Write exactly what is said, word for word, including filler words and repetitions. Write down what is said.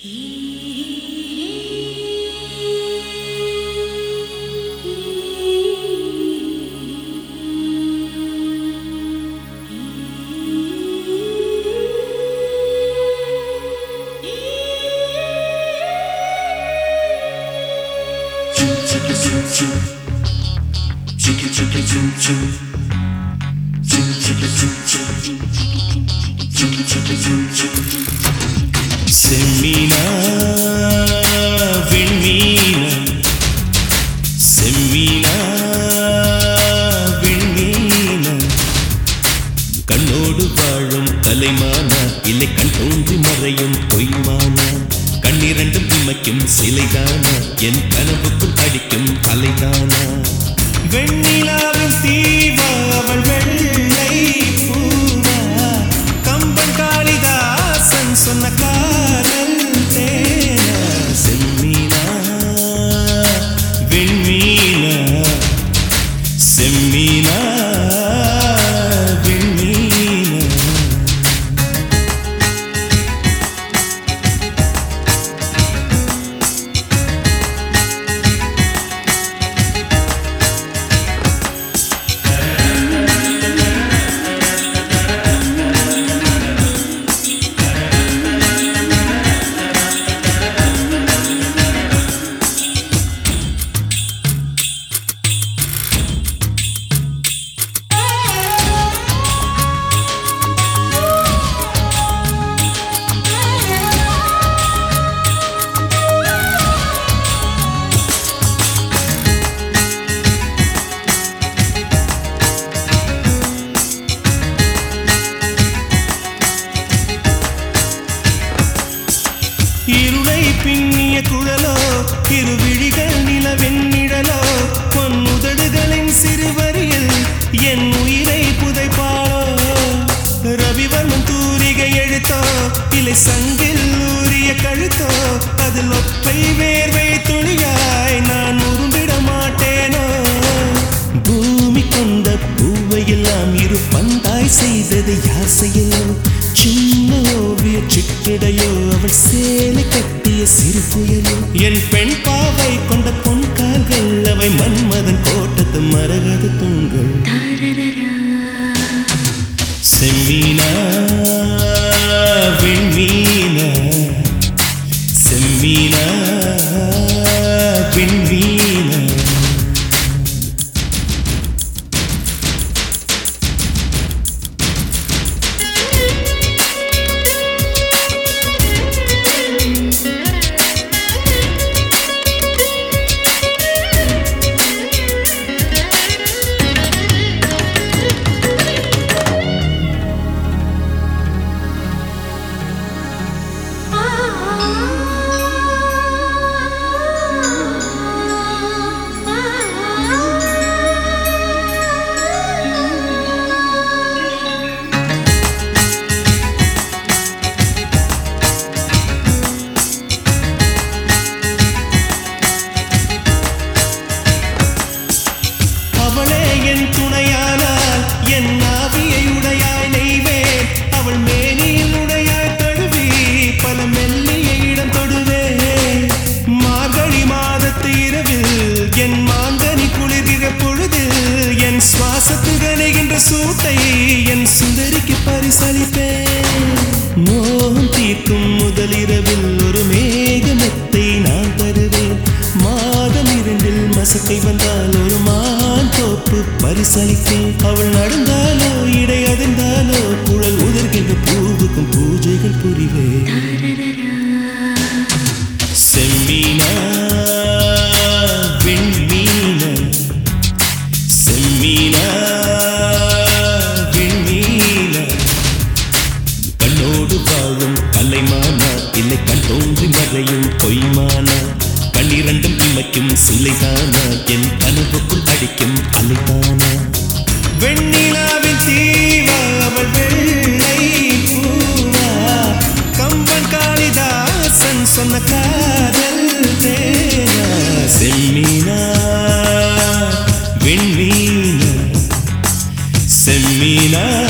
செம்மீனா விண்மீனா செம்மீனா விண்மீனா கண்ணோடு வாழும் கலைமானா இல்லை கண் தோன்றி மறையும் பொய்மானா கண்ணிரண்டும் இமைக்கும் சிலைதானா என் கனவுக்குள் அடிக்கும் அலைதானா வெண்ணிலாவின் தீவா அவள் வெள்ளை பூவா கம்பன் காளிதாசன் சொன்ன காதல் தேனா செம்மீனா விண்மீனா செம்மீனா இருளை பின்னிய குழலோ இருவிழிகள் நிலவின் நிழலோ பொன்னுதடுகளின் சிறுவரியில் என் உயிரை புதைப்பாளோ ரவிவர்மன் தூரிகை எழுத்தோ இலை சங்கில் ஊறிய கழுத்தோ அதில் ஒப்பை வேர்வை துளியாய் நான் உரும்பிட மாட்டேனோ பூமி கொண்ட பூவையெல்லாம் இரு பந்தாய் செய்தது யார் செய்யலோ சின்ன ஓவிய சிற்றிடையோ அவள் சேலை கட்டிய சிறு புயலோ என் பெண் பாவை கொண்ட பொன் கால்கள் அவை மன்மதன் கோட்டத்து மரகத தூண்கள் செம்மீனா விண்மீனா செம்மீனா விண்மீனா துணையானால் என் ஆவியை உடையாய் நெய்வேன் அவள் மேனியில் உடையாய் தழுவி பல மெல்லிய இடம் தொடுவேன் மார்கழி மாதத்து இரவில் என் மாங்கனி குளிர்கிற பொழுது என் சுவாசத்து கனைகின்ற சூட்டை என் சுந்தரிக்கு பரிசளிப்பேன் மோகம் தீர்க்கும் முதலிரவில் ஒரு மேகமெத்தை நான் தருவேன் மாதம் இரண்டில் மசக்கை வந்தால் ஒரு மான் தோப்பு பரிசளிப்பேன் அவள் நடந்தாலோ இடை அதிர்ந்தாலோ குழல் உதர்கின்ற பூவுக்கும் பூஜைகள் புரிவேன் செம்மீனா விண்மீனா செம்மீனா விண்மீனா கண்ணோடு வாழும் கலைமானா இல்லை கண் தோன்றி மறையும் பொய்மானா கண்ணிரண்டும் இமைக்கும் சிலைதானா என் கனவுக்குள் அடிக்கும் அலைதானா வெண்ணிலாவின் தீவா அவள் வெள்ளை பூவா கம்பன் காளிதாசன் சொன்ன காதல் தேனா செம்மீனா விண்மீனா செம்மீனா